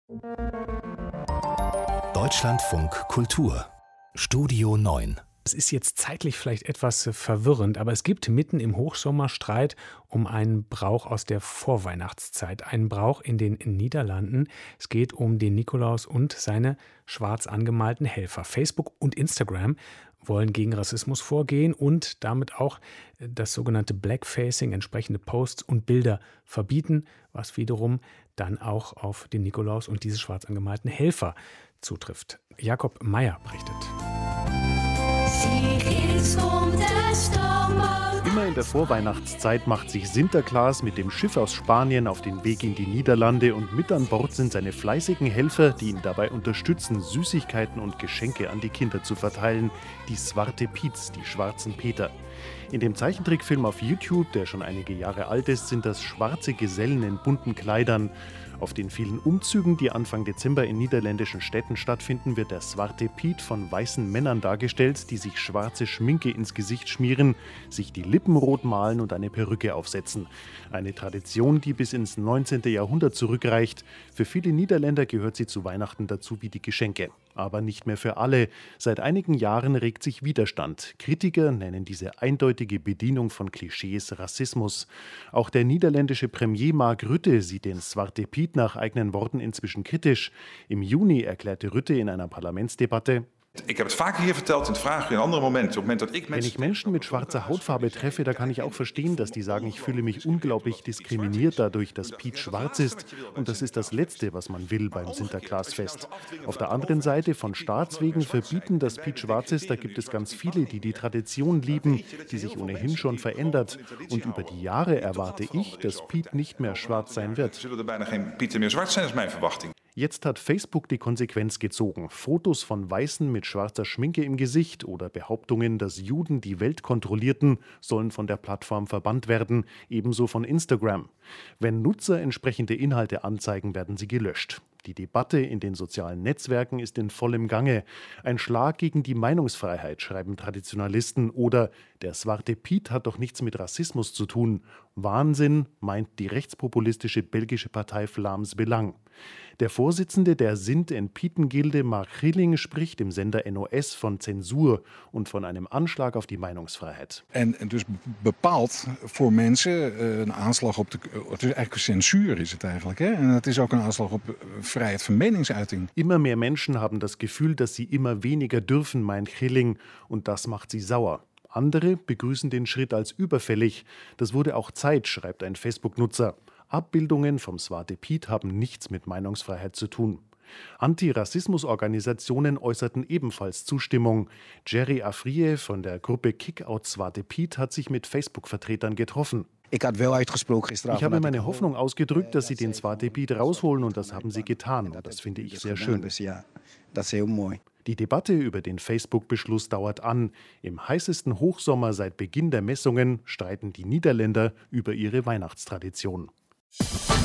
Deutschlandfunk Kultur Studio 9. Es ist jetzt zeitlich vielleicht etwas verwirrend, aber es gibt mitten im Hochsommer Streit um einen Brauch aus der Vorweihnachtszeit. Einen Brauch in den Niederlanden. Es geht um den Nikolaus und seine schwarz angemalten Helfer. Facebook und Instagram wollen gegen Rassismus vorgehen und damit auch das sogenannte Blackfacing, entsprechende Posts und Bilder verbieten, was wiederum dann auch auf den Nikolaus und diese schwarz angemalten Helfer zutrifft. Jakob Meyer berichtet. Immer in der Vorweihnachtszeit macht sich Sinterklaas mit dem Schiff aus Spanien auf den Weg in die Niederlande und mit an Bord sind seine fleißigen Helfer, die ihn dabei unterstützen, Süßigkeiten und Geschenke an die Kinder zu verteilen, die Zwarte Piets, die schwarzen Peter. In dem Zeichentrickfilm auf YouTube, der schon einige Jahre alt ist, sind das schwarze Gesellen in bunten Kleidern. Auf den vielen Umzügen, die Anfang Dezember in niederländischen Städten stattfinden, wird der Zwarte Piet von weißen Männern dargestellt, die sich schwarze Schminke ins Gesicht schmieren, sich die Lippen rot malen und eine Perücke aufsetzen. Eine Tradition, die bis ins 19. Jahrhundert zurückreicht. Für viele Niederländer gehört sie zu Weihnachten dazu wie die Geschenke. Aber nicht mehr für alle. Seit einigen Jahren regt sich Widerstand. Kritiker nennen diese eindeutige Bedienung von Klischees Rassismus. Auch der niederländische Premier Mark Rutte sieht den Zwarte Piet nach eigenen Worten inzwischen kritisch. Im Juni erklärte Rutte in einer Parlamentsdebatte: Wenn ich Menschen mit schwarzer Hautfarbe treffe, da kann ich auch verstehen, dass die sagen, ich fühle mich unglaublich diskriminiert dadurch, dass Piet schwarz ist. Und das ist das Letzte, was man will beim Sinterklaasfest. Auf der anderen Seite, von Staatswegen verbieten, dass Piet schwarz ist, da gibt es ganz viele, die die Tradition lieben, die sich ohnehin schon verändert. Und über die Jahre erwarte ich, dass Piet nicht mehr schwarz sein wird. Jetzt hat Facebook die Konsequenz gezogen. Fotos von Weißen mit schwarzer Schminke im Gesicht oder Behauptungen, dass Juden die Welt kontrollierten, sollen von der Plattform verbannt werden, ebenso von Instagram. Wenn Nutzer entsprechende Inhalte anzeigen, werden sie gelöscht. Die Debatte in den sozialen Netzwerken ist in vollem Gange. Ein Schlag gegen die Meinungsfreiheit, schreiben Traditionalisten. Oder der Zwarte Piet hat doch nichts mit Rassismus zu tun. Wahnsinn, meint die rechtspopulistische belgische Partei Vlaams Belang. Der Vorsitzende der Sint- en Pieten-Gilde, Mark Grilling, spricht im Sender NOS von Zensur und von einem Anschlag auf die Meinungsvrijheid. En dus bepaalt voor mensen een aanslag op de... Het is eigenlijk censuur is het eigenlijk. Hè? En het is ook een aanslag op vrijheid van meningsuiting. Immer mehr Menschen haben das Gefühl, dass sie immer weniger dürfen, meint Grilling, und das macht sie sauer. Andere begrüßen den Schritt als überfällig. Das wurde auch Zeit, schreibt ein Facebook-Nutzer. Abbildungen vom Zwarte Piet haben nichts mit Meinungsfreiheit zu tun. Anti-Rassismus-Organisationen äußerten ebenfalls Zustimmung. Jerry Afriye von der Gruppe Kick-Out Zwarte Piet hat sich mit Facebook-Vertretern getroffen. Ich habe meine Hoffnung ausgedrückt, dass sie den Zwarte Piet rausholen, und das haben sie getan. Das finde ich sehr schön. Die Debatte über den Facebook-Beschluss dauert an. Im heißesten Hochsommer seit Beginn der Messungen streiten die Niederländer über ihre Weihnachtstradition.